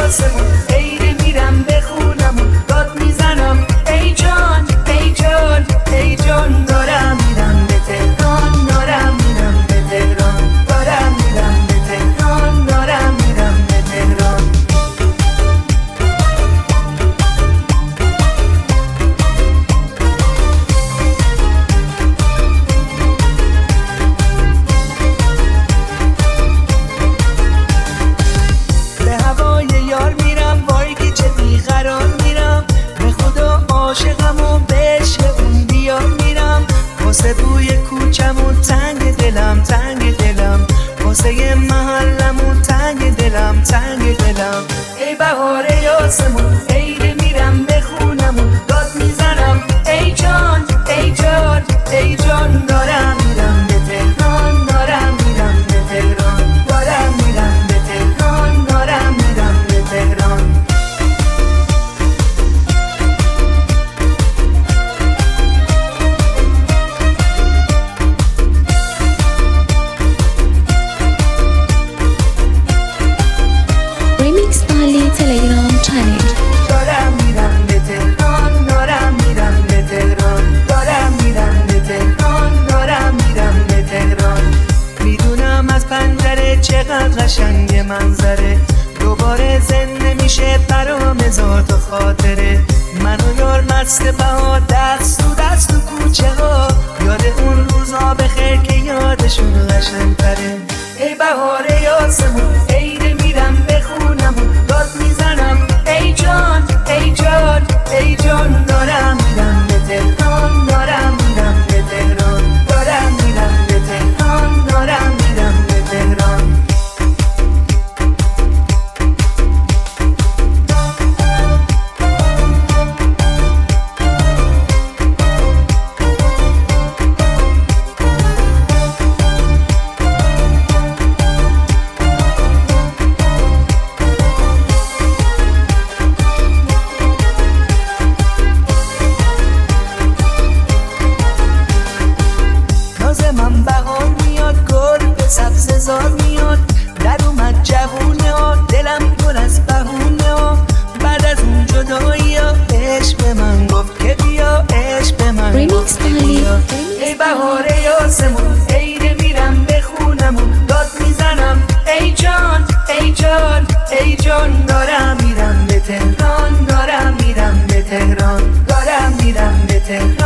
آسمون، عیده میرم به خونمون، داد میزنم ای جان ای جان ای جان. دارم میرم به تهران، دارم میرم به تهران، دارم میرم به تهران، دارم میرم به تهران. به هوای یار میرم، وای که چه بیقرار میرم، به خدا عاشقم و به عشق اون دیار میرم. واسه بوی کوچمون تنگ دلم، تنگ دلم، واسه محلمون تنگ دلم، تنگ دلم. ای بهار آسمون، عیده میرم به خونمون، داد میزنم ای جان ای جان ای جان. دارم میرم به تهران، دارم میرم به تهران، دارم میرم به تهران، دارم میرم به تهران. Remix Bali Telegram channel. دارم میرم به تهران، دارم میرم به تهران، دارم میرم به تهران، دارم میرم به تهران. میدونم از پنجره چقدر قشنگ منظره، دوباره زنده میشه برام هزار تا خاطره. من و یار مست بهار، دست تو دست تو کوچه ها، یاد اون روزا بخیر که یادشون قشنگ تره. ای بهار آسمون، عیده میرم به خونمون، داد میزنم ای جان ای جان ای جان. دارم میرم به تهران، دارم میرم به تهران، دارم میرم به تهران، دارم میرم به تهران. ناز من بهار میاد، گل به سبززار میاد، در اومد جوونه ها، دلم پر از بهونه ها. بعد از اون جدایی ها، عشق به من گفت که بیا، عشق به من گفت که بیا. ای بهار آسمون، عیده میرم به خونمون، داد میزنم ای جان ای جان ای جان. دارم میرم به تهران، دارم میرم به تهران، دارم میرم به تهران.